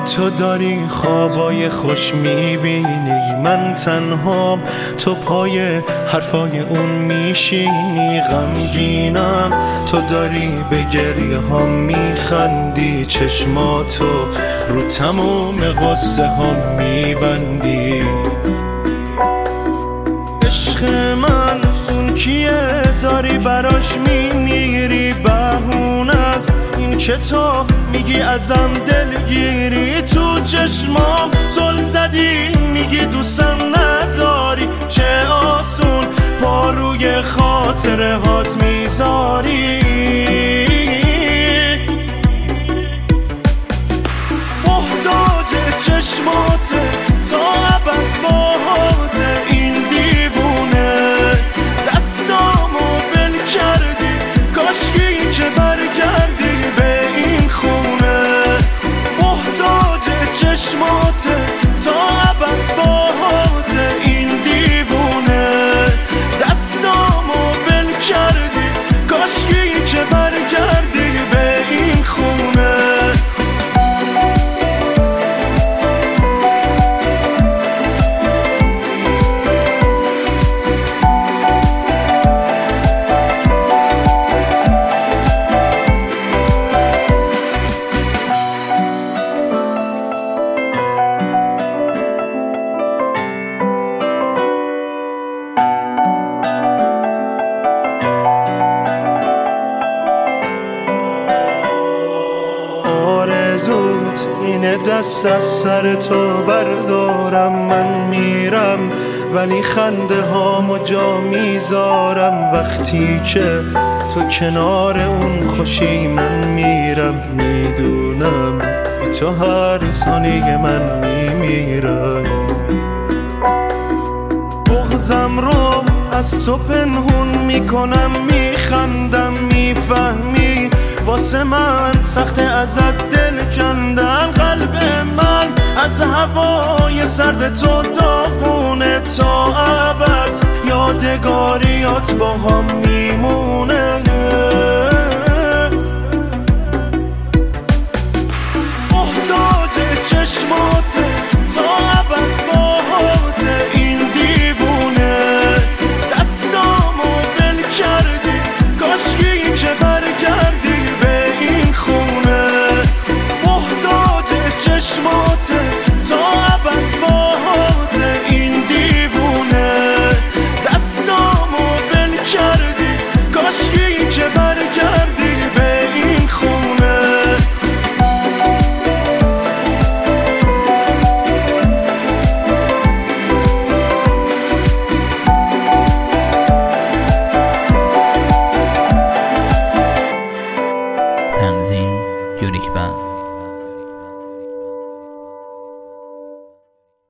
تو داری خوابای خوش میبینی، من تنهام، تو پای حرفای اون میشینی. غمگینم، تو داری به گریه ها میخندی، چشماتو رو تمام غصه ها میبندی. عشق من اون کیه داری براش میمیری؟ بهونه است این که تو میگی ازم دلگیری. تو چشمام زل زدی میگی دوستم نداری، چه آسون پا روی خاطره هات میذاری. محتاج چشماته تا ابد باهاته این دیوونه. دستامو بل کردی کاشکی که برگردی به این خونه. محتاج چشماته تا ابد باهاته این دیوونه. دستامو بل کردی کاشکی که برگردی به این خونه. آرزوت اینه دست از سر تو بردارم. من میرم ولی خنده هامو جا میذارم. وقتی که تو کنار اون خوشی من میرم، میدونم به تو هر ثانیه من میمیرم. بغضم رو از تو پنهون میکنم، میخندم میفهمی واسه من سخته ازت دل کندن. قلب من از هوای سرد تو داغونه، تا ابد یادگاریات با هم میمونه.